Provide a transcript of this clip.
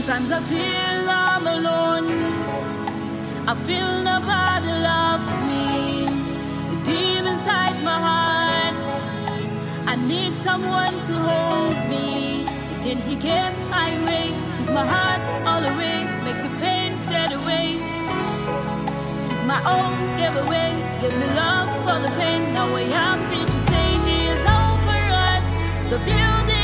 Sometimes I feel I'm alone. I feel nobody loves me. Deep inside my heart, I need someone to hold me. But then he came my way, took my heart all away, make the pain fade away. Took my own, gave away, gave me love for the pain. Now I am free to say he is all for us. The beauty